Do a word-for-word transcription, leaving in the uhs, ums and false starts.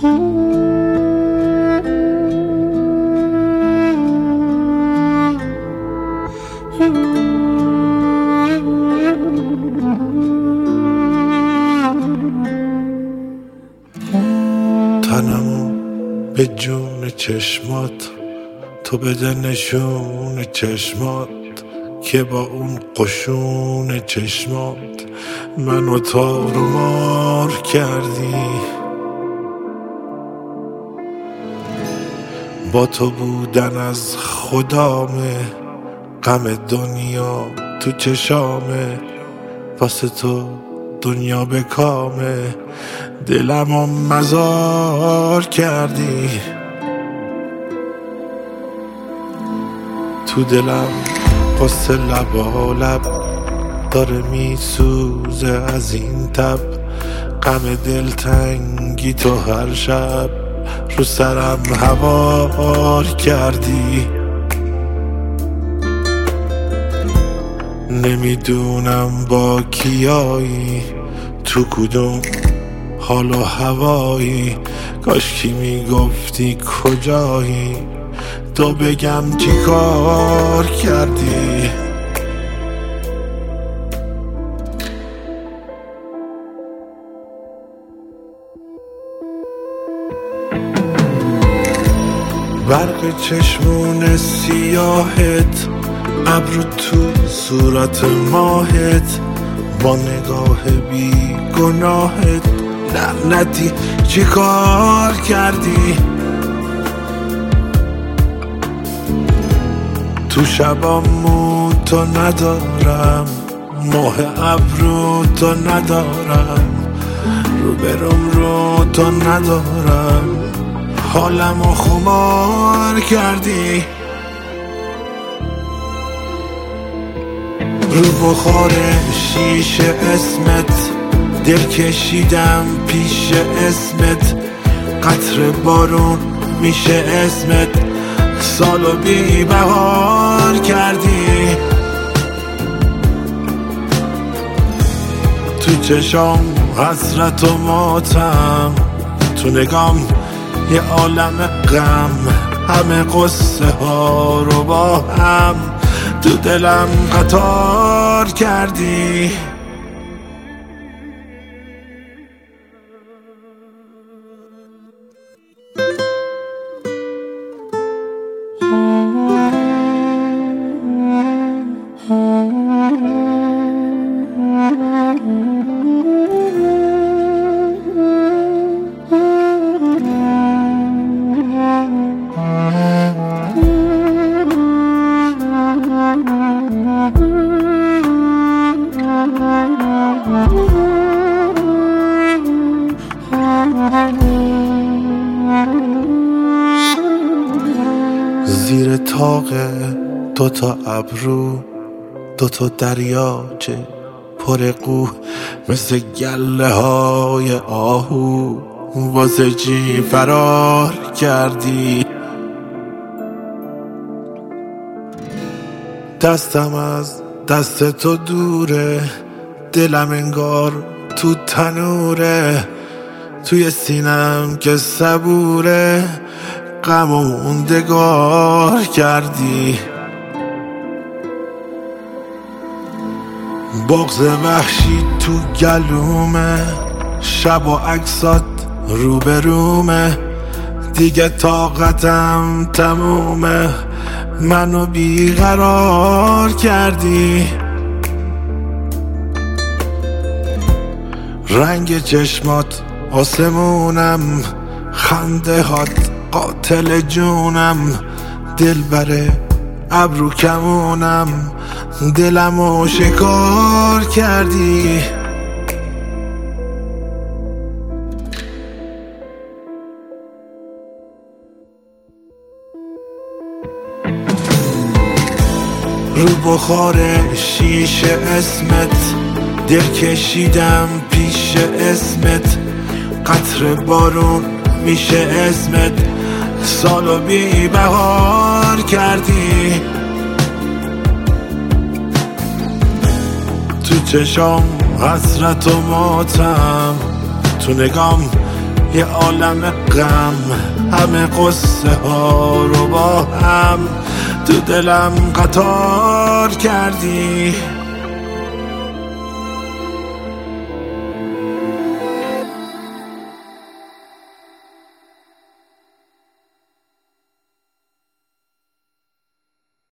تنمو به جون چشمات تو بده نشون چشمات که با اون قشون چشمات منو تار و مار کردی. با تو بودن از خدامه، غم دنیا تو چشامه، واسه تو دنیا به کامه، دلمو مزار کردی. تو دلم قصه لبا لب داره میسوزه از این تب، غم دلتنگی تو هر شب رو سرم هوار کردی. نمیدونم با کیایی، تو کدوم حال و هوایی، کاشکی میگفتی کجایی تو بگم چی کار کردی. برق چشمون سیاهت، ابرو تو صورت ماهت، با نگاه بی گناهت لعنتی چی کار کردی. تو شبامو تو ندارم، ماه ابرو تو ندارم، رو برم رو تو ندارم، حالمو خمار کردی. رو بخار شیشه اسمت دل کشیدم پیش اسمت، قطر بارون میشه اسمت، سالو بی بهار کردی. تو چشام حسرت و ماتم، تو نگام یه عالم غم، همه قصه ها رو با هم تو دلم قطار کردی. زیر طاق دوتا ابرو دوتا دریاچه پر قو، مثل گله های آهو واسه چی فرار کردی. دستم از دست تو دوره، دلم انگار تو تنوره، توی سینم که صبوره، غم و موندگار کردی. بغض وحشی تو گلومه، شب و عکسات روبرومه، دیگه طاقتم تمومه، منو بیقرار کردی. رنگ چشمات آسمونم، خنده هات قاتل جونم، دل بره ابرو کمونم، دلمو شکار کردی. رو بخار شیشه اسمت دل کشیدم پیش اسمت، قطر بارون میشه اسمت، سالو بی بهار کردی. تو چشام حسرت و ماتم، تو نگام یه عالم غم، همه قصه ها رو با هم تو دلم قطار کردی.